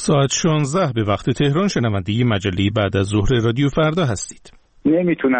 ساعت 16 به وقت تهران شنونده مجله بعد از ظهر رادیو فردا هستید. نمیتونن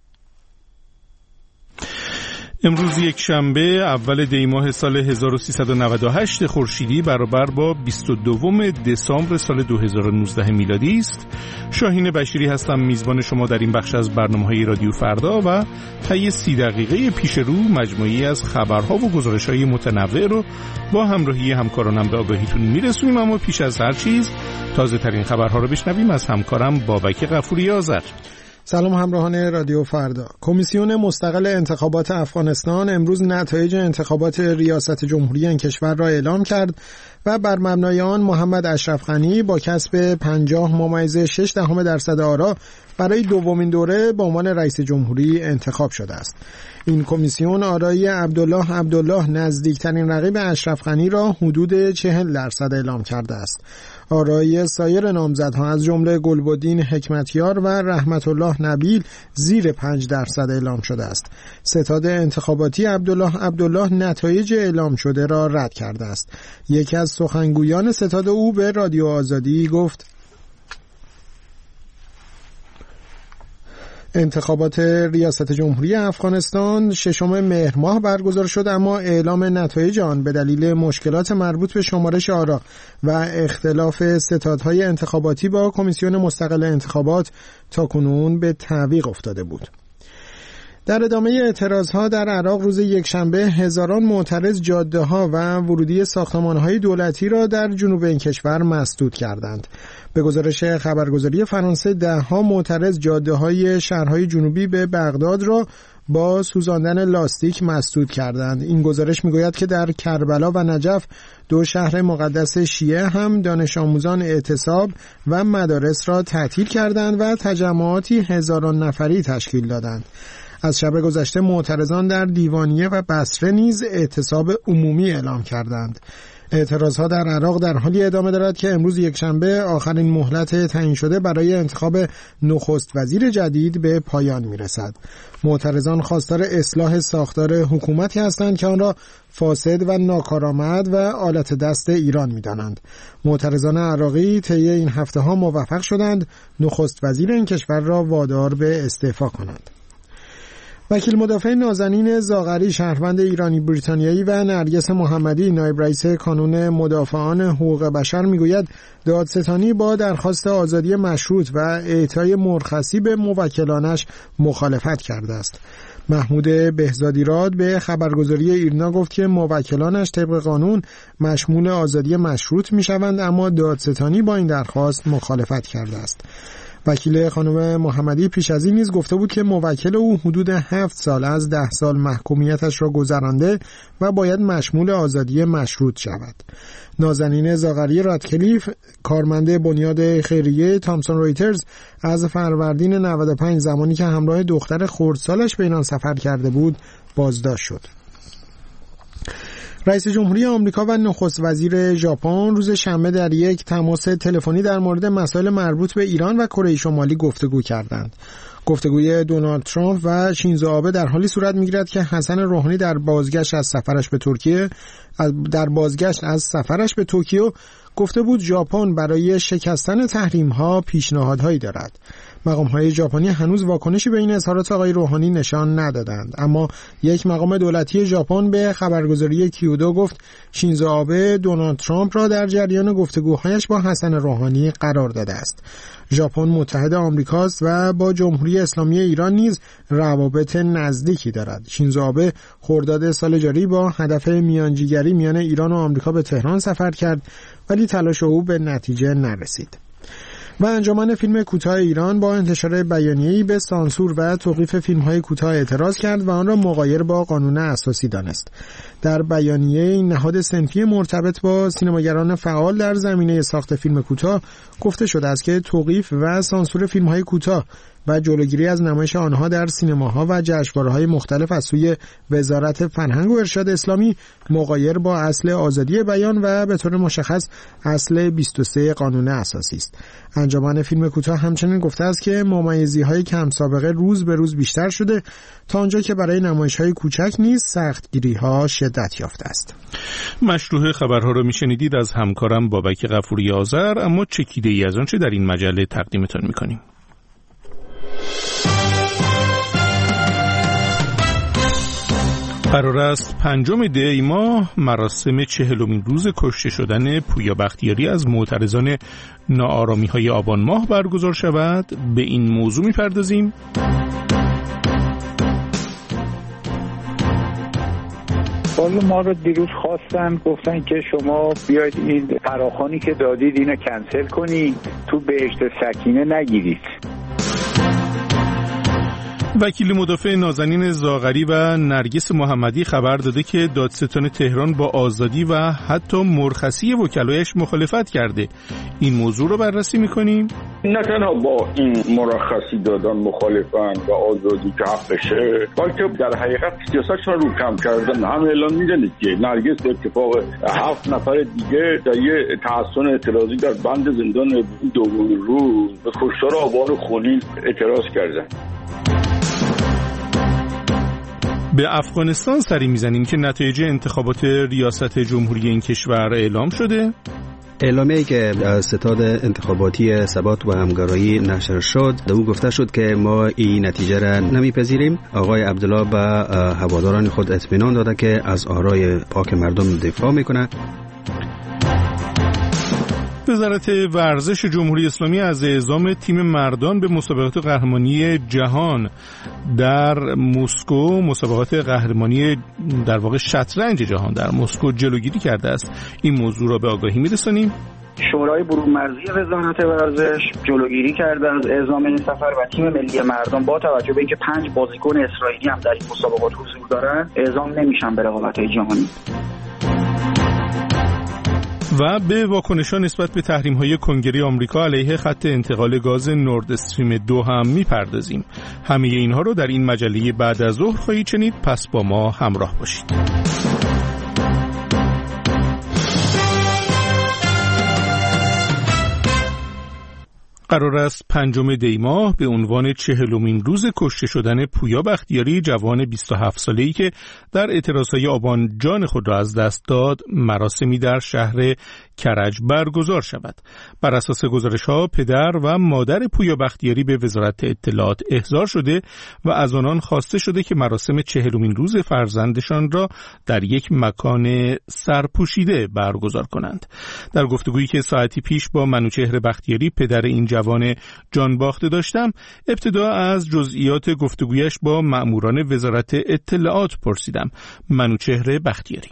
امروز یک شنبه اول دی ماه سال 1398 خورشیدی برابر با 22 دسامبر سال 2019 میلادی است. شاهین بشیری هستم، میزبان شما در این بخش از برنامه‌های رادیو فردا و طی 30 دقیقه پیش رو مجموعی از خبرها و گزارش‌های متنوع رو با همراهی همکارانم به آگاهیتون میرسونیم. اما پیش از هر چیز تازه ترین خبرها رو بشنویم از همکارم بابک غفوری آذر. سلام همراهان رادیو فردا. کمیسیون مستقل انتخابات افغانستان امروز نتایج انتخابات ریاست جمهوری این کشور را اعلام کرد و بر مبنای آن محمد اشرف غنی با کسب 50.6% آرا برای دومین دوره به عنوان رئیس جمهوری انتخاب شده است. این کمیسیون آرای عبدالله نزدیکترین رقیب اشرف غنی را حدود 40% اعلام کرده است. آرای سایر نامزدها از جمله گلبدین حکمتیار و رحمت الله نبیل زیر 5% اعلام شده است. ستاد انتخاباتی عبدالله نتایج اعلام شده را رد کرده است. یکی از سخنگویان ستاد او به رادیو آزادی گفت: انتخابات ریاست جمهوری افغانستان 6 مهر ماه برگزار شد، اما اعلام نتایج آن به دلیل مشکلات مربوط به شمارش آرا و اختلاف ستادهای انتخاباتی با کمیسیون مستقل انتخابات تاکنون به تعویق افتاده بود. در ادامه اعتراضها در عراق روز یکشنبه هزاران معترض جاده‌ها و ورودی ساختمان‌های دولتی را در جنوب این کشور مسدود کردند. به گزارش خبرگزاری فرانسه ده‌ها معترض جاده‌های شهرهای جنوبی به بغداد را با سوزاندن لاستیک مسدود کردند. این گزارش می‌گوید که در کربلا و نجف، دو شهر مقدس شیعه، هم دانش آموزان اعتصاب و مدارس را تعطیل کردند و تجمعاتی هزاران نفری تشکیل دادند. از شب گذشته معترضان در دیوانیه و بصره نیز اعتصاب عمومی اعلام کردند. اعتراضها در عراق در حالی ادامه دارد که امروز یکشنبه آخرین مهلت تعیین شده برای انتخاب نخست وزیر جدید به پایان میرسد. معترضان خواستار اصلاح ساختار حکومتی هستند که آن را فاسد و ناکارآمد و آلت دست ایران می‌دانند. معترضان عراقی طی این هفته‌ها موفق شدند نخست وزیر این کشور را وادار به استعفا کنند. وکیل مدافع نازنین زاغری، شهروند ایرانی بریتانیایی، و نرگس محمدی، نایب رئیس کانون مدافعان حقوق بشر، میگوید دادستانی با درخواست آزادی مشروط و اعطای مرخصی به موکلانش مخالفت کرده است. محمود بهزادیراد به خبرگزاری ایرنا گفت که موکلانش طبق قانون مشمول آزادی مشروط میشوند، اما دادستانی با این درخواست مخالفت کرده است. وکیل خانم محمدی پیش از این نیز گفته بود که موکل او حدود 7 سال از 10 سال محکومیتش را گذرانده و باید مشمول آزادی مشروط شود. نازنین زاغری رادکلیف، کارمند بنیاد خیریه تامسون رویترز، از فروردین 95 زمانی که همراه دختر خردسالش به ایران سفر کرده بود بازداشت شد. رئیس جمهوری آمریکا و نخست وزیر ژاپن روز شنبه در یک تماس تلفنی در مورد مسائل مربوط به ایران و کره شمالی گفتگو کردند. گفتگوی دونالد ترامپ و شینزو آبه در حالی صورت می‌گیرد که حسن روحانی در بازگشت از سفرش به توکیو گفته بود ژاپن برای شکستن تحریم‌ها پیشنهادهایی دارد. مقام‌های ژاپنی هنوز واکنشی به این اظهارات آقای روحانی نشان ندادند، اما یک مقام دولتی ژاپن به خبرگزاری کیودو گفت شینزو آبه دونالد ترامپ را در جریان گفتگوهایش با حسن روحانی قرار داده است. ژاپن متحد آمریکاست و با جمهوری اسلامی ایران نیز روابط نزدیکی دارد. شینزو آبه خرداد سال جاری با هدف میانجیگری میان ایران و آمریکا به تهران سفر کرد، ولی تلاش او به نتیجه نرسید. و انجمن فیلم کوتاه ایران با انتشار بیانیه‌ای به سانسور و توقیف فیلم‌های کوتاه اعتراض کرد و آن را مغایر با قانون اساسی دانست. در بیانیه این نهاد صنفی مرتبط با سینماگران فعال در زمینه ساخت فیلم کوتاه گفته شده است که توقیف و سانسور فیلم‌های کوتاه و جلوگیری از نمایش آنها در سینماها و جشنواره‌های مختلف از سوی وزارت فرهنگ و ارشاد اسلامی مغایر با اصل آزادی بیان و به طور مشخص اصل 23 قانون اساسی است. انجمن فیلم کوتاه همچنین گفته است که ممیزی‌های کم سابقه روز به روز بیشتر شده تا آنجا که برای نمایش‌های کوچک نیز سختگیری‌ها شدت یافته است. مشروح خبرها رو میشنیدید از همکارم بابک غفوری آذر، اما چکیده‌ای از آنچه در این مجله تقدیمتون می‌کنیم. قرار است 5 دی ماه مراسم 40مین روز کشته شدن پویا بختیاری از معترضان ناآرامی‌های آبان ماه برگزار شود. به این موضوع می‌پردازیم. والا ما رو دیروز خواستن، گفتن که شما بیاید این فراخوانی که دادید اینو کنسل کنید، تو بهشت سکینه نگیرید. وکیل مدافع نازنین زاغری و نرگس محمدی خبر داده که دادستان تهران با آزادی و حتی مرخصی وکلایش مخالفت کرده. این موضوع رو بررسی می‌کنیم. نه تنها با این مرخصی دادن مخالفن و آزادی که حقشه، بلکه در حقیقت سیاستشون رو کم کردن. هم اعلام می‌کنه که نرگس به اتفاق 7 نفر دیگه در یه تحسن اعتراضی در بند زندان دومین روز به کشتار آبان خونین اعتراض کردن. به افغانستان سری میزنیم که نتایج انتخابات ریاست جمهوری این کشور اعلام شده. اعلامیه‌ای که ستاد انتخاباتی ثبات و همکاری نشر شد، در او گفته شد که ما این نتیجه را نمیپذیریم. آقای عبدالله به هواداران خود اطمینان داده که از آرای پاک مردم دفاع میکنه. وزارت ورزش جمهوری اسلامی از اعزام تیم مردان به مسابقات قهرمانی جهان در مسکو، مسابقات قهرمانی در واقع شطرنج جهان در مسکو جلوگیری کرده است. این موضوع را به آگاهی می‌رسانیم. شورای برون‌مرزی وزارت ورزش جلوگیری کرده از اعزام این سفر و تیم ملی مردان با توجه به اینکه 5 بازیکن اسرائیلی هم در این مسابقات حضور دارند اعزام نمیشن به رقابت‌های جهانی. و به واکنش‌ها نسبت به تحریم‌های کنگره آمریکا علیه خط انتقال گاز نورد استریم 2 هم می‌پردازیم. همه اینها رو در این مجله بعد از ظهر خواهید شنید، پس با ما همراه باشید. قرار است 5 دی ماه به عنوان 40مین روز کشته شدن پویا بختیاری، جوان 27 ساله‌ای که در اعتراضهای آبان جان خود را از دست داد، مراسمی در شهر کرج برگزار شود. بر اساس گزارش‌ها پدر و مادر پویا بختیاری به وزارت اطلاعات احضار شده و از آنان خواسته شده که مراسم 40مین روز فرزندشان را در یک مکان سرپوشیده برگزار کنند. در گفتگویی که ساعتی پیش با منوچهر بختیاری پدر این جوان جان باخته داشتم، ابتدا از جزئیات گفتگویش با مأموران وزارت اطلاعات پرسیدم. منوچهر بختیاری: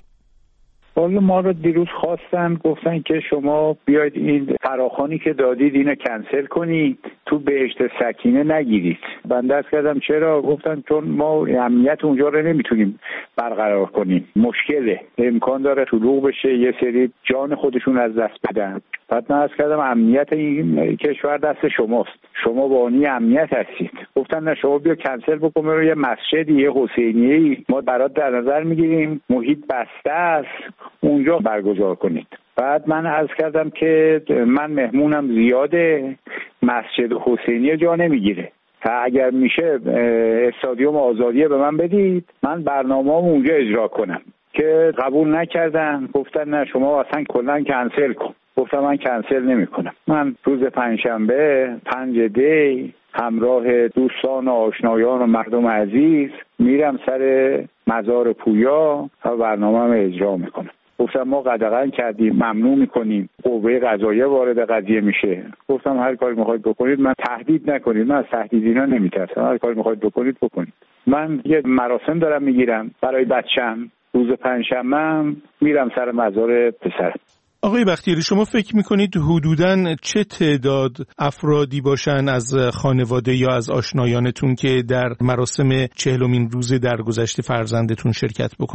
والا ما رو دیروز خواستن، گفتن که شما بیاید این فراخوانی که دادید اینو کنسل کنید، تو بهشت سکینه نگیرید. بنده عرض کردم چرا؟ گفتن چون ما امنیت اونجا رو نمیتونیم برقرار کنیم، مشکله، امکان داره طلوع بشه یه سری جان خودشون از دست بدن. بعد من عرض کردم امنیت این کشور دست شماست، شما بانی امنیت هستید. گفتن نه شما بیا کنسل بکن، رو یه مسجدی، یه حسینیه‌ای ما برات در نظر میگیریم، محیط بسته است، اونجا برگزار کنید. بعد من عرض کردم که من مهمونم زیاده، مسجد حسینیه جا نمیگیره، تا اگر میشه استادیوم آزادیه به من بدید، من برنامه‌ام اونجا اجرا کنم. که قبول نکردن، گفتن نه شما اصلا کلا کنسل کن. گفتم من کنسل نمی کنم. من روز پنجشنبه 5 دی همراه دوستان و آشنایان و مردم عزیز میرم سر مزار پویا و برنامه‌ام اجرا میکنم. گفتم ما قدغن کردیم، ممنوع میکنیم، قوه قضاییه وارد قضیه میشه. گفتم هر کاری میخواید بکنید، من تهدید نکنید، من از تهدید اینا نمیترسم، هر کاری میخواید بکنید بکنید. من یه مراسم دارم میگیرم برای بچم، روز پنجشنبه میرم سر مزار پسرم. آقای بختیاری، شما فکر میکنید حدوداً چه تعداد افرادی باشن از خانواده یا از آشنایانتون که در مراسم 40مین روز درگذشت فرزندتون شرکت بکنن؟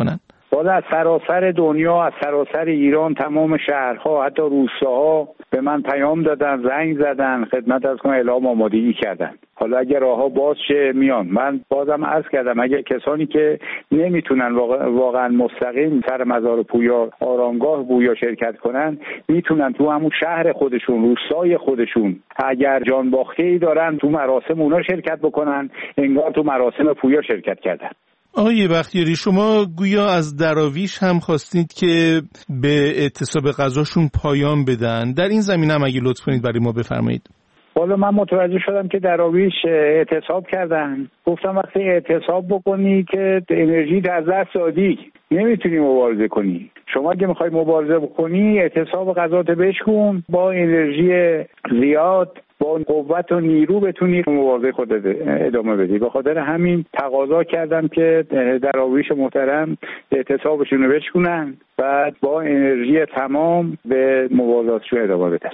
بالا از سراسر دنیا، از سراسر ایران، تمام شهرها، حتی روستاها به من پیام دادن، زنگ زدن، خدمت از کنم اعلام آمادگی کردن. حالا اگر راهها باز شه میان. من بازم عرض کردم اگر کسانی که نمیتونن واقعا مستقیم سر مزار پویا آرامگاه پویا شرکت کنن، میتونن تو همون شهر خودشون، روستای خودشون، اگر جان باخته‌ای دارن تو مراسم اونا شرکت بکنن، انگار تو مراسم پویا شرکت کردن. آقای بختیاری، شما گویا از دراویش هم خواستید که به اعتصاب غذاشون پایان بدن. در این زمینه هم اگه لطف کنید برای ما بفرمایید. حالا من متوجه شدم که دراویش اعتصاب کردن. گفتم وقتی اعتصاب بکنی که انرژی در دست دادی، نمیتونی مبارزه کنی. شما اگه میخوای مبارزه بکنی اعتصاب غذات بشکن، با انرژی زیاد، با قوت و نیرو بتونی مبارزه خودت ادامه بدی. به خاطر همین تقاضا کردم که دراویش محترم اعتصابشون رو بشکنن، بعد با انرژی تمام به مبارزاتشون ادامه بدن.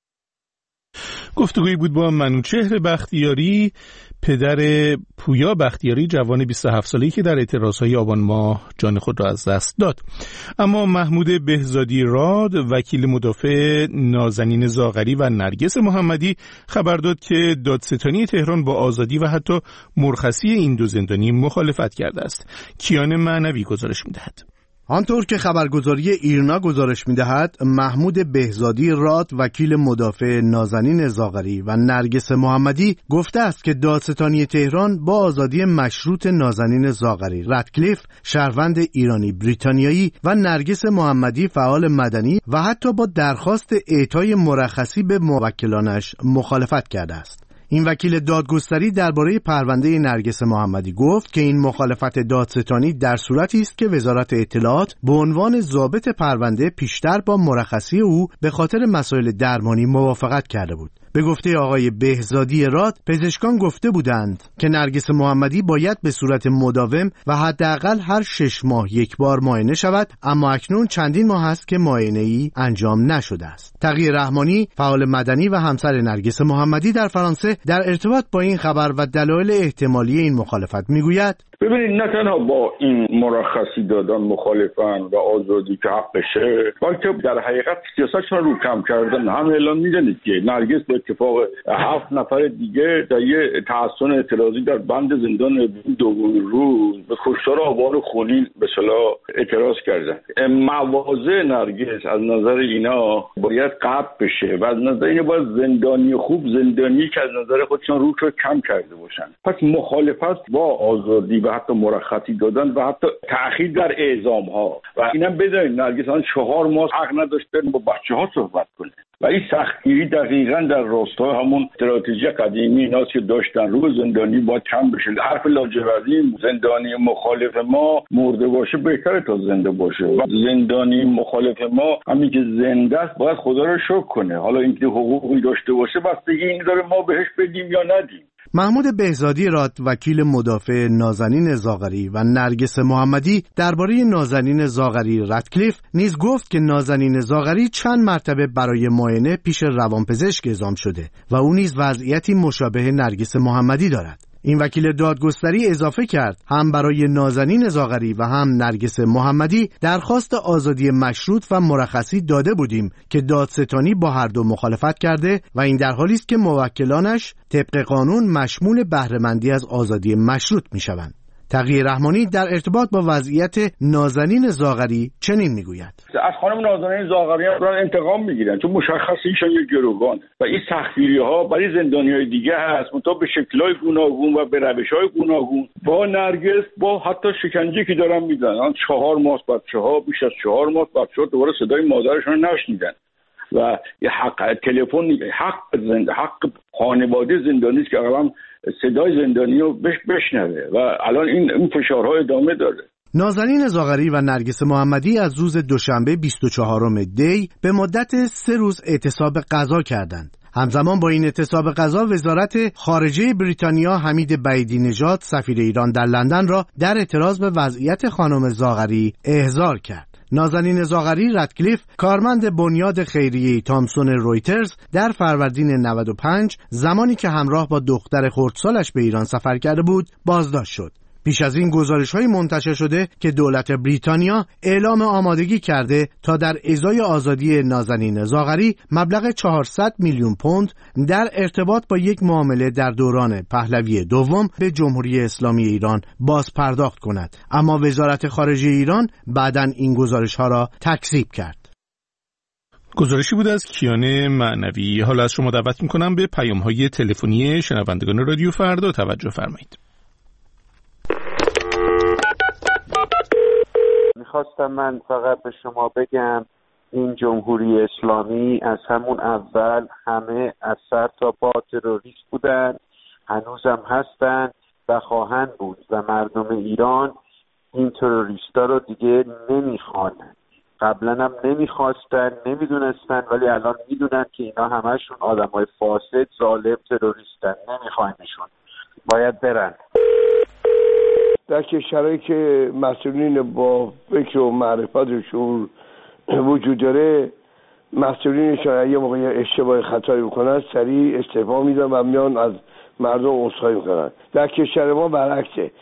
گفتگویی بود با منوچهر بختیاری، پدر پویا بختیاری، جوان 27 ساله‌ای که در اعتراضهای آبان ماه جان خود را از دست داد. اما محمود بهزادی راد، وکیل مدافع نازنین زاغری و نرگس محمدی خبر داد که دادستانی تهران با آزادی و حتی مرخصی این دو زندانی مخالفت کرده است. کیان معنوی گزارش می‌دهد. آنطور که خبرگزاری ایرنا گزارش می‌دهد، محمود بهزادی راد، وکیل مدافع نازنین زاغری و نرگس محمدی گفته است که دادستانی تهران با آزادی مشروط نازنین زاغری رتکلیف، شهروند ایرانی بریتانیایی، و نرگس محمدی، فعال مدنی، و حتی با درخواست اعطای مرخصی به موکلانش مخالفت کرده است. این وکیل دادگستری درباره پرونده نرگس محمدی گفت که این مخالفت دادستانی در صورتی است که وزارت اطلاعات به عنوان ضابط پرونده پیشتر با مرخصی او به خاطر مسائل درمانی موافقت کرده بود. به گفته آقای بهزادی راد، پزشکان گفته بودند که نرگس محمدی باید به صورت مداوم و حداقل هر 6 ماه یک بار معاینه شود، اما اکنون چندین ماه است که معاینه‌ای انجام نشده است. تقی رحمانی، فعال مدنی و همسر نرگس محمدی در فرانسه، در ارتباط با این خبر و دلایل احتمالی این مخالفت میگوید: ببینید، نه تنها با این مرخصی دادن مخالفن و آزادی که حقشه، بلکه در حقیقت سیاستشون رو کم کردن. همه اعلام میدونید که نرگس به اتفاق 7 نفر دیگه در یه تحسن اعتراضی در بند زندان دومین روز به کشتار آبان خونین به اصطلاح اعتراض کردن. مواضع نرگس از نظر اینا باید قطع بشه و از نظر اینا باید زندانی خوب، زندانی که از نظر خودشون روش رو کم کرده باشن. پس مخالفت با آزادی و حتی مرخصی دادن و حتی تأخیر در اعزام ها، و اینم بدونید نرگس 4 ماه حق نداشته با بچه‌ها صحبت کنه و این سختگیری دقیقاً در راستای همون استراتژی قدیمی ایناست که داشتن. رو زندانی باید کم بشه. حرف لاجوردی زندانی مخالف ما مرده باشه بهتره تا زنده باشه، و زندانی مخالف ما همین که زنده است باید خدا رو شکر کنه. حالا اینکه حقوقی داشته باشه بستگی این داره ما بهش بدیم یا ندیم. محمود بهزادی راد، وکیل مدافع نازنین زاغری و نرگس محمدی، درباره نازنین زاغری رتکلیف نیز گفت که نازنین زاغری چند مرتبه برای معاینه پیش روانپزشک اعزام شده و او نیز وضعیتی مشابه نرگس محمدی دارد. این وکیل دادگستری اضافه کرد هم برای نازنین زاغری و هم نرگس محمدی درخواست آزادی مشروط و مرخصی داده بودیم که دادستانی با هر دو مخالفت کرده و این در حالی است که موکلانش طبق قانون مشمول بهره‌مندی از آزادی مشروط می‌شوند. تقی رحمانی در ارتباط با وضعیت نازنین زاغری چنین میگوید: از خانم نازنین زاغری هم انتقام میگیرن چون مشخصه ایشان یک گروگان و این سختگیری‌ها برای زندانی‌های دیگه هست، منتها به شکل‌های گوناگون و به روش‌های گوناگون. با نرگس با حتی شکنجه که دارن میدن، 4 ماه بچه‌ها، بیش از 4 ماه بچه‌ها دوباره صدای مادرشون نشنیدن و یه حق تلفن، حق خانواده زندانی است که اقلا صدای زندانی رو بشنوه و الان این فشارها ادامه داره. نازنین زاغری و نرگس محمدی از روز دوشنبه 24 دی به مدت 3 روز اعتصاب غذا کردند. همزمان با این اعتصاب غذا، وزارت خارجه بریتانیا حمید بعیدی نژاد، سفیر ایران در لندن، را در اعتراض به وضعیت خانم زاغری احضار کرد. نازنین زاغری رتکلیف، کارمند بنیاد خیریه تامسون رویترز، در فروردین 95 زمانی که همراه با دختر خردسالش به ایران سفر کرده بود بازداشت شد. پیش از این گزارش‌های منتشر شده که دولت بریتانیا اعلام آمادگی کرده تا در ازای آزادی نازنین زاغری مبلغ 400 میلیون پوند در ارتباط با یک معامله در دوران پهلوی دوم به جمهوری اسلامی ایران باز پرداخت کند، اما وزارت خارجه ایران بعداً این گزارش‌ها را تکذیب کرد. گزارشی بود از کیان معنوی. حالا از شما دعوت میکنم به پیام‌های تلفنی شنوندگان رادیو فردا توجه فرمایید. میخواستم من فقط به شما بگم این جمهوری اسلامی از همون اول همه از سر تا پا تروریست بودن، هنوزم هستن و خواهند بود و مردم ایران این تروریستا رو دیگه نمیخوان. قبلا هم نمیخواستن، نمیدونستن، ولی الان میدونن که اینا همشون آدمای فاسد، ظالم، تروریستن. نمیخواینشون، باید برن. در کشورهایی که مسئولین با فکر و معرفت و شعور وجود داره، مسئولینشون اگه موقع اشتباه خطایی بکنن سریع استعفا میدن و میان از مردم عذرخواهی میکنن. در کشور ما برعکسه.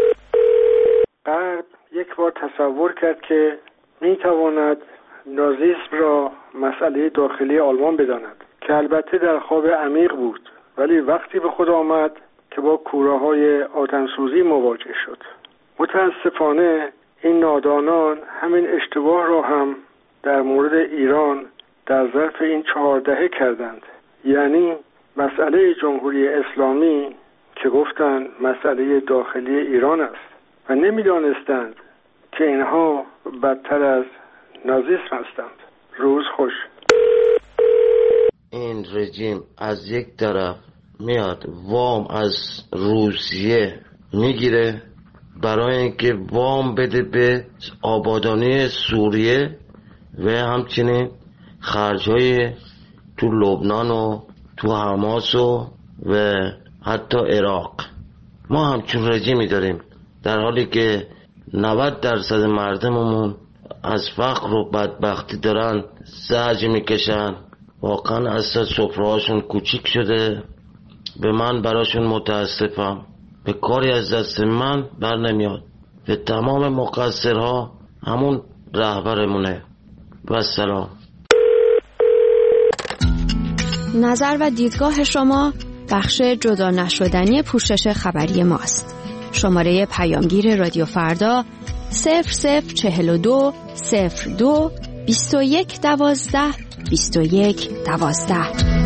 غرب یک بار تصور کرد که میتواند نازیسم را مسئله داخلی آلمان بداند که البته در خواب عمیق بود، ولی وقتی به خود آمد که با کوره‌های آتش‌سوزی مواجه شد. متاسفانه این نادانان همین اشتباه را هم در مورد ایران در ظرف این 4 دهه کردند. یعنی مسئله جمهوری اسلامی که گفتند مسئله داخلی ایران است و نمی‌دانستند که اینها بدتر از نازیسم هستند. روز خوش. این رژیم از یک طرف میاد وام از روسیه میگیره برای اینکه وام بده به آبادانی سوریه و همچنین خرج‌های تو لبنان و تو حماس و حتی عراق. ما همچون رژیمی داریم در حالی که 90% مردممون از فقر و بدبختی دارن زجر میکشن. واقعا اصلا سفرهاشون کوچیک شده. به من براشون متاسفم. به کاری از دست من بر نمیاد. به تمام مقصرها همون رهبرمونه. و سلام. نظر و دیدگاه شما بخش جدا نشدنی پوشش خبری ماست. شماره پیامگیر رادیو فردا 0042 02 21 12 21 12.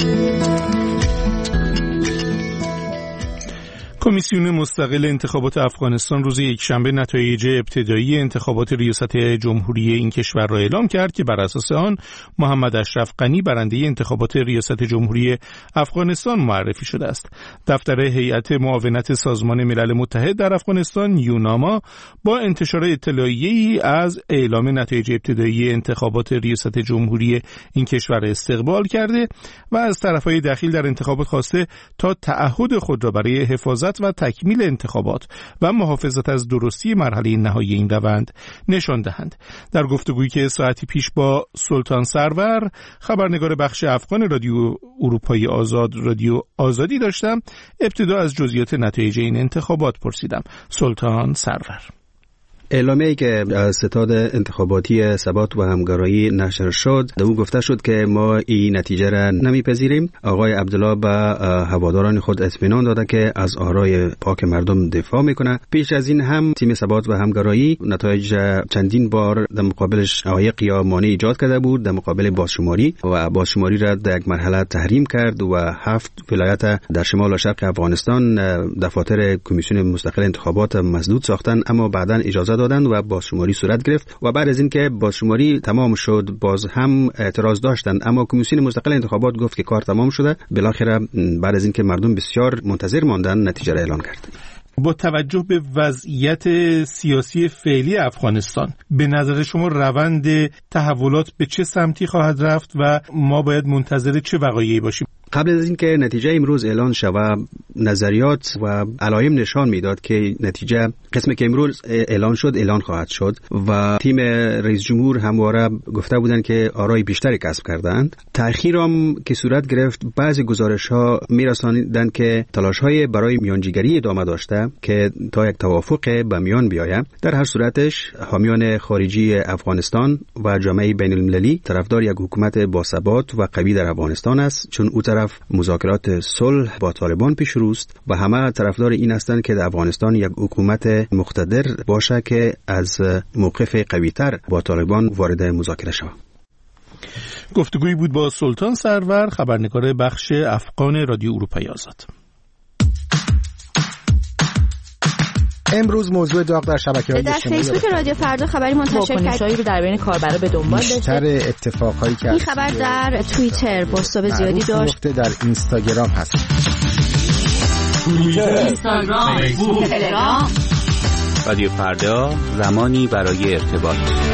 کمیسیون مستقل انتخابات افغانستان روز یکشنبه نتایج ابتدایی انتخابات ریاست جمهوری این کشور را اعلام کرد که بر اساس آن محمد اشرف غنی برنده انتخابات ریاست جمهوری افغانستان معرفی شده است. دفتر هیئت معاونت سازمان ملل متحد در افغانستان یوناما با انتشار اطلاعیه‌ای از اعلام نتایج ابتدایی انتخابات ریاست جمهوری این کشور استقبال کرده و از طرفهای دخیل در انتخابات خواسته تا تعهد خود را برای حفاظت و تکمیل انتخابات و محافظت از درستی مرحله نهایی این روند نشان دهند. در گفتگویی که ساعتی پیش با سلطان سرور خبرنگار بخش افغان رادیو اروپایی آزاد رادیو آزادی داشتم، ابتدا از جزئیات نتایج این انتخابات پرسیدم. سلطان سرور: اعلامیه‌ای که ستاد انتخاباتی ثبات و همکاری نشر شد، در او گفته شد که ما این نتیجه را نمیپذیریم. آقای عبدالله به هواداران خود اطمینان داده که از آرای پاک مردم دفاع میکنه. پیش از این هم تیم ثبات و همکاری نتایج چندین بار در مقابلش عوایق یا مانع ایجاد کرده بود در مقابل بازشماری و بازشماری را در یک مرحله تحریم کرد و 7 ولایت در شمال و شرق افغانستان دفاتر کمیسیون مستقل انتخابات مسدود ساختن، اما بعداً اجازه دادن و بازشماری صورت گرفت و بعد از اینکه بازشماری تمام شد باز هم اعتراض داشتند، اما کمیسیون مستقل انتخابات گفت که کار تمام شده. بالاخره بعد از اینکه مردم بسیار منتظر ماندن نتیجه را اعلام کرد. با توجه به وضعیت سیاسی فعلی افغانستان، به نظر شما روند تحولات به چه سمتی خواهد رفت و ما باید منتظر چه وقایعی باشیم؟ قبل از اینکه نتیجه امروز اعلان شود، نظریات و علائم نشان میداد که نتیجه قسمی که امروز اعلان شد اعلان خواهد شد و تیم رئیس جمهور همواره گفته بودند که آرای بیشتری کسب کردند. تأخیر هم که صورت گرفت، بعضی گزارش‌ها می‌رساندند که تلاش‌های برای میانجیگری ادامه داشته که تا یک توافق به میان بیاید. در هر صورتش حامیان خارجی افغانستان و جامعه بین‌المللی طرفدار یک حکومت باثبات و قوی در افغانستان است، چون او طرف مذاکرات صلح با طالبان پیش روست و همه طرفدار این هستند که در افغانستان یک حکومت مقتدر باشه که از موقف قوی‌تر با طالبان وارد مذاکره شود. گفتگویی بود با سلطان سرور، خبرنگار بخش افغان رادیو اروپای آزاد. امروز موضوع داغ در شبکه‌های اجتماعی در فیسبوک رادیو فردا خبری منتشر کرد رو در بین کاربرا به دنبال داشته. بیشتر اتفاقایی که این خبر در توییتر بازتاب زیادی داشت. در اینستاگرام هست. توییتر، اینستاگرام، فیسبوک، تلگرام. رادیو فردا، زمانی برای ارتباط.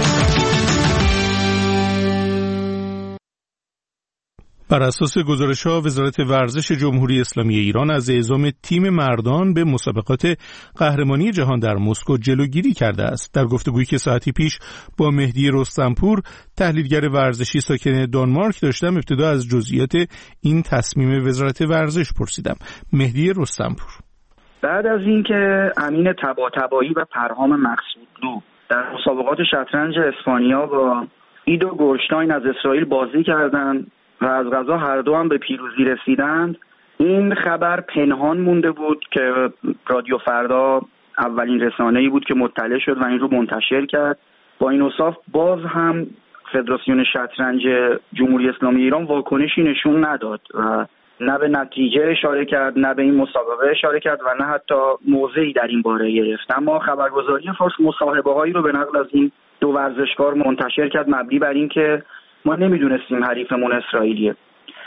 بر اساس گزارش‌ها، وزارت ورزش جمهوری اسلامی ایران از اعزام تیم مردان به مسابقات قهرمانی جهان در مسکو جلوگیری کرده است. در گفتگویی که ساعتی پیش با مهدی رستمپور، تحلیلگر ورزشی ساکن دانمارک داشتم، ابتدا از جزئیات این تصمیم وزارت ورزش پرسیدم. مهدی رستمپور: بعد از اینکه امین طباطبایی و پرهام مقصودلو در مسابقات شطرنج اسپانیا با ایدو گورشتاین از اسرائیل بازی کردند و از قضا هر دو هم به پیروزی رسیدند، این خبر پنهان مونده بود که رادیو فردا اولین رسانه‌ای بود که مطلع شد و این رو منتشر کرد. با این اوصاف باز هم فدراسیون شطرنج جمهوری اسلامی ایران واکنشی نشون نداد و نه به نتیجه اشاره کرد، نه به این مسابقه اشاره کرد و نه حتی موضعی در این باره گرفت. اما خبرگزاری فارس مصاحبه‌هایی رو به نقل از این دو ورزشکار منتشر کرد مبنی بر این که ما نمیدونستیم حریفمون اسرائیلیه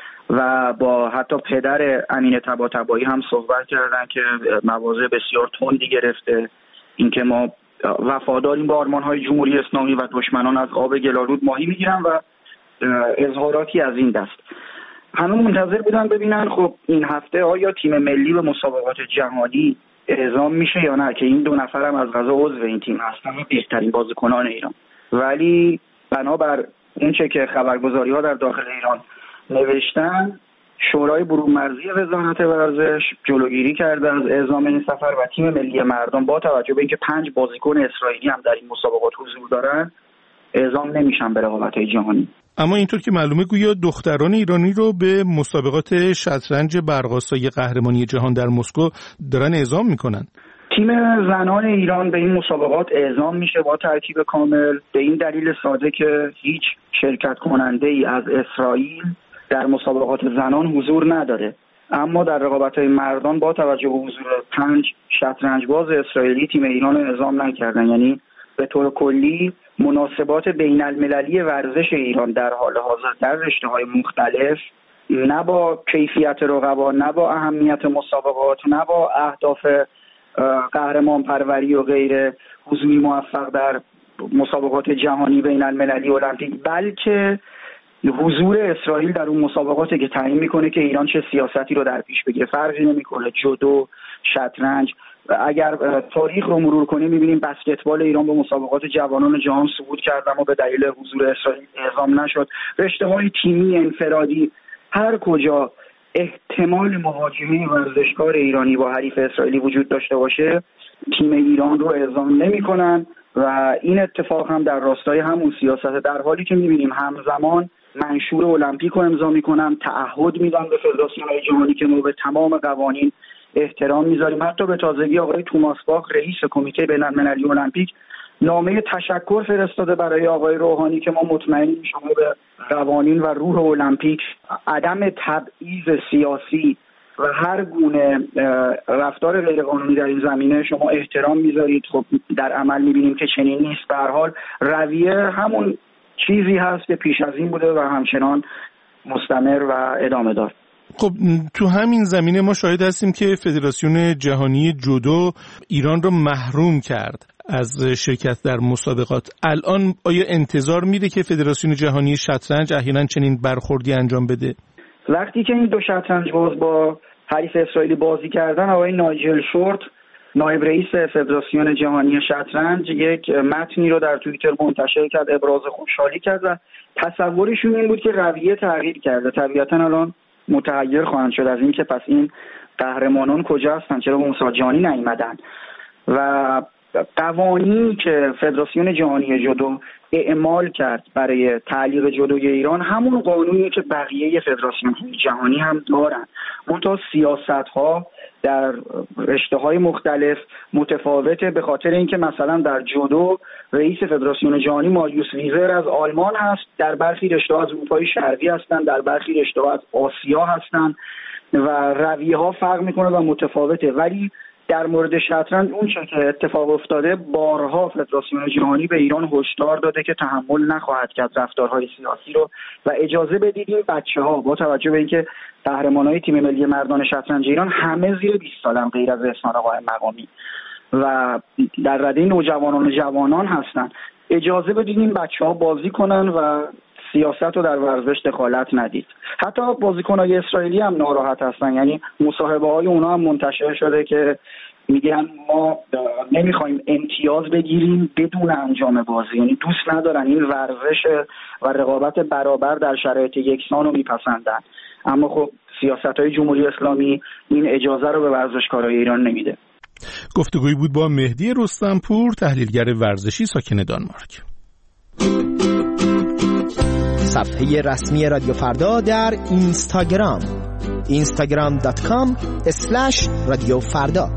و با حتی پدر امین طباطبایی هم صحبت کردن که مواضع بسیار تندی گرفته، اینکه ما وفاداریم به آرمان‌های جمهوری اسلامی و دشمنان از آب گلالود ماهی میگیرن و اظهاراتی از این دست. همه منتظر بودن ببینن خب این هفته آیا تیم ملی به مسابقات جهانی اعزام میشه یا نه، که این دو نفر هم از قضا عضو این تیم هستن و بهترین بازیکنان ایران. ولی بنابر اونچه که خبرگزاری‌ها در داخل ایران نوشتن، شورای برون‌مرزی وزارت ورزش جلوگیری کرده از اعزام این سفر و تیم ملی مردان با توجه به اینکه 5 بازیکن اسرائیلی هم در این مسابقات حضور دارن اعزام نمیشن به رقابت‌های جهانی. اما اینطور که معلومه گویا دختران ایرانی رو به مسابقات شطرنج برق‌آسای قهرمانی جهان در مسکو دارن اعزام میکنن. تیم زنان ایران به این مسابقات اعزام میشه با ترکیب کامل، به این دلیل ساده که هیچ شرکت کننده ای از اسرائیل در مسابقات زنان حضور نداره. اما در رقابت‌های مردان با توجه به حضور 5 شطرنجباز اسرائیلی تیم ایران رو اعزام نکردن. یعنی به طور کلی مناسبات بین المللی ورزش ایران در حال حاضر در رشته‌های مختلف نه با کیفیت رقبا، نه با اهمیت مسابقات، نه با اهداف قهرمان پروری و غیر حضوری موفق در مسابقات جهانی بین المللی المپیک، بلکه حضور اسرائیل در اون مسابقاتی که تعیین میکنه که ایران چه سیاستی رو در پیش بگیره. فرقی نمیکنه جودو، شطرنج. اگر تاریخ رو مرور کنیم میبینیم بسکتبال ایران به مسابقات جوانان جهان صعود کرد اما به دلیل حضور اسرائیل اعزام نشد. رشته‌های تیمی انفرادی هر کجا احتمال مواجهه ورزشکار ایرانی با حریف اسرائیلی وجود داشته باشه تیم ایران رو اعزام نمی‌کنن و این اتفاق هم در راستای همون سیاست، در حالی که می‌بینیم همزمان منشور المپیک رو امضا می‌کنن، تعهد میدن به فدراسیون‌های جهانی که ما به تمام قوانین احترام می‌ذاریم. حتی به تازگی آقای توماس باخ رئیس کمیته بین‌المللی المپیک نامه تشکر فرستاده برای آقای روحانی که ما مطمئنیم شما به قوانین و روح المپیک عدم تبعیض سیاسی و هر گونه رفتار غیرقانونی در این زمینه شما احترام میذارید. خب در عمل میبینیم که چنین نیست. به هر حال رویه همون چیزی هست که پیش از این بوده و همچنان مستمر و ادامه دار. خب تو همین زمینه ما شاهد هستیم که فدراسیون جهانی جودو ایران رو محروم کرد از شرکت در مسابقات. الان آیا انتظار میره که فدراسیون جهانی شطرنج احیانا چنین برخوردی انجام بده؟ وقتی که این دو شطرنج باز با حریف اسرائیلی بازی کردن، آقای نایجل شورت نایب رئیس فدراسیون جهانی شطرنج یک متنی رو در توییتر منتشر کرد، ابراز خوشحالی کرد و تصورشون این بود که رویه تغییر کرده. طبیعتا الان متحیر خواهند شد از این که پس این قهرمانان کجا هستن، چرا به مسابقات جهانی نیومدن. و قوانینی که فدراسیون جهانی جودو اعمال کرد برای تعلیق جودوی ایران همون قانونی که بقیه فدراسیون‌های جهانی هم دارن، منتها سیاست‌ها در رشته‌های مختلف متفاوته، به خاطر اینکه مثلا در جودو رئیس فدراسیون جهانی ماریوس ویزر از آلمان هست، در برخی رشته‌ها از اروپای شرقی هستن، در برخی رشته‌ها از آسیا هستن و رویه‌ها فرق می‌کنه و متفاوته. ولی در مورد شطرنج اون چه که اتفاق افتاده، بارها فدراسیون جهانی به ایران هشدار داده که تحمل نخواهد کرد رفتارهای سیاسی رو و اجازه بدید این بچه‌ها با توجه به اینکه قهرمانای تیم ملی مردان شطرنج ایران همه زیر 20 سالن غیر از احسان آقای مقامی و در رده نوجوانان و جوانان هستن، اجازه بدید این بچه‌ها بازی کنن و سیاست رو در ورزش دخالت ندید. حتی بازیکن‌های اسرائیلی هم ناراحت هستن، یعنی مصاحبه‌های اونا هم منتشر شده که میگن ما نمیخوایم امتیاز بگیریم بدون انجام بازی، یعنی دوست ندارن این ورزش و رقابت برابر در شرایط یکسان رو میپسندن. اما خب سیاست‌های جمهوری اسلامی این اجازه رو به ورزشکارای ایران نمیده. گفتگویی بود با مهدی رستمپور، تحلیلگر ورزشی ساکن دانمارک. صفحه رسمی رادیو فردا در اینستاگرام instagram.com/رادیو فردا.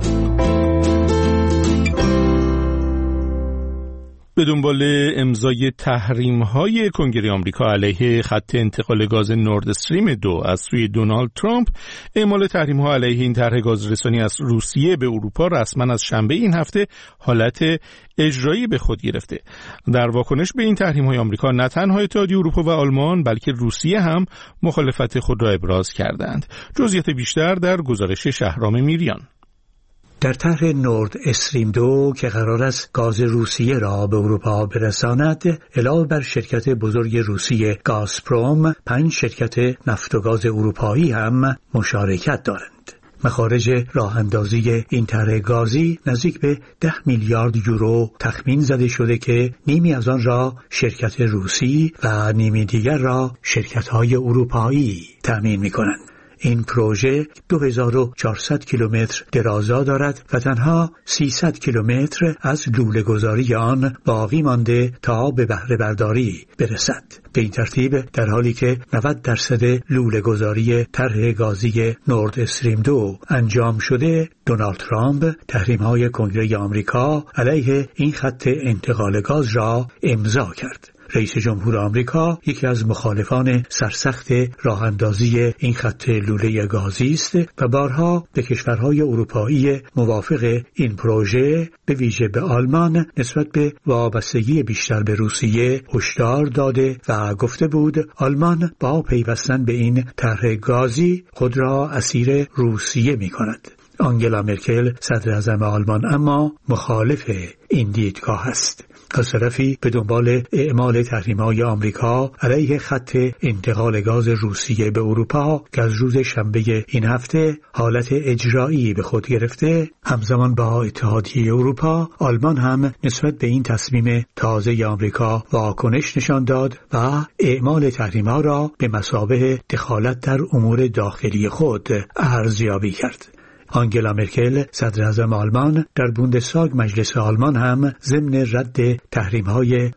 به دنبال امضای تحریم‌های کنگره آمریکا علیه خط انتقال گاز نورد استریم 2 از سوی دونالد ترامپ، اعمال تحریم‌ها علیه این طرح گازرسانی از روسیه به اروپا رسما از شنبه این هفته حالت اجرایی به خود گرفته. در واکنش به این تحریم‌های آمریکا نه تنها اتحادیه اروپا و آلمان بلکه روسیه هم مخالفت خود را ابراز کردند. جزئیات بیشتر در گزارش شهرام میریان. در طرح نورد استریم 2 که قرار است گاز روسیه را به اروپا برساند، علاوه بر شرکت بزرگ روسیه گازپروم، 5 شرکت نفت و گاز اروپایی هم مشارکت دارند. مخارج راه اندازی این طرح گازی نزدیک به 10 میلیارد یورو تخمین زده شده که نیمی از آن را شرکت روسی و نیمی دیگر را شرکت‌های اروپایی تأمین می‌کنند. این پروژه 2400 کیلومتر درازا دارد و تنها 300 کیلومتر از لوله گذاری آن باقی مانده تا به بهره برداری برسد. به این ترتیب در حالی که 90% لوله گذاری طرح گازی نورد استریم 2 انجام شده، دونالد ترامپ تحریم‌های کنگره آمریکا علیه این خط انتقال گاز را امضا کرد. رئیس جمهور آمریکا یکی از مخالفان سرسخت راه اندازی این خط لوله گازی است و بارها به کشورهای اروپایی موافق این پروژه به ویژه به آلمان نسبت به وابستگی بیشتر به روسیه هشدار داده و گفته بود آلمان با پیوستن به این طرح گازی خود را اسیر روسیه می کند. آنگلا مرکل صدر اعظم آلمان اما مخالف این دیدگاه است. از طرفی به دنبال اعمال تحریم‌های آمریکا علیه خط انتقال گاز روسیه به اروپا که از روز شنبه این هفته حالت اجرایی به خود گرفته، همزمان با اتحادیه اروپا، آلمان هم نسبت به این تصمیم تازه آمریکا واکنش نشان داد و اعمال تحریم‌ها را به مثابه دخالت در امور داخلی خود ارزیابی کرد. آنگلا مرکل صدر اعظم آلمان در بوندستاگ مجلس آلمان هم ضمن رد تحریم‌های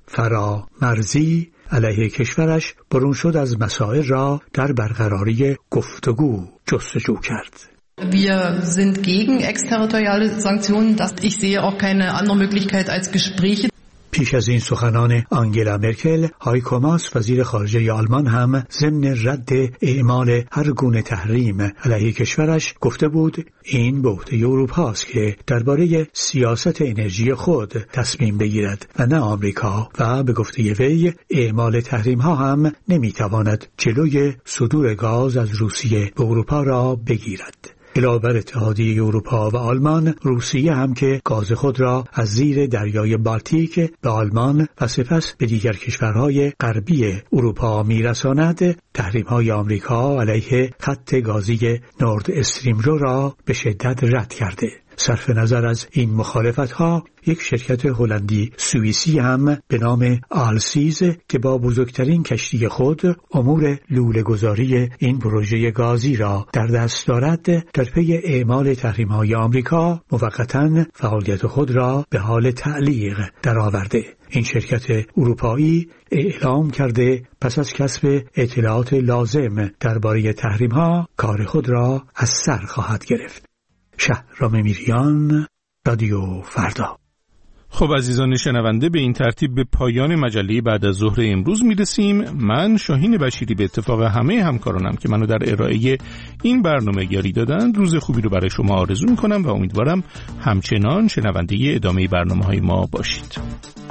فرامرزی علیه کشورش برون شد از مسائل را در برقراری گفتگو جستجو کرد. Wir sind gegen exterritoriale Sanktionen. Ich sehe auch keine andere Möglichkeit als Gespräche. پیش از این سخنان آنگلا مرکل، هایکو ماس وزیر خارجه آلمان هم ضمن رد اعمال هر گونه تحریم علیه کشورش گفته بود این به عهده اروپاست که درباره سیاست انرژی خود تصمیم بگیرد و نه آمریکا و به گفته وی اعمال تحریم ها هم نمیتواند جلوی صدور گاز از روسیه به اروپا را بگیرد. علاوه بر اتحادیه اروپا و آلمان، روسیه هم که گاز خود را از زیر دریای بالتیک به آلمان و سپس به دیگر کشورهای غربی اروپا میرساند، تحریم‌های آمریکا علیه خط گازی نورد استریم را به شدت رد کرده. صرف نظر از این مخالفت‌ها، یک شرکت هلندی سوئیسی هم به نام آلسیز که با بزرگترین کشتی خود امور لوله‌گذاری این پروژه گازی را در دست دارد، در پی اعمال تحریم‌های آمریکا موقتاً فعالیت خود را به حال تعلیق درآورده. این شرکت اروپایی اعلام کرده پس از کسب اطلاعات لازم درباره تحریم‌ها کار خود را از سر خواهد گرفت. شهرام میریان، رادیو فردا. خب عزیزان شنونده، به این ترتیب به پایان مجله بعد از ظهر امروز میرسیم. من شاهین بشیری به اتفاق همه همکارانم که منو در ارائه این برنامه یاری دادن، روز خوبی رو برای شما آرزو میکنم و امیدوارم همچنان شنونده ادامه برنامه‌های ما باشید.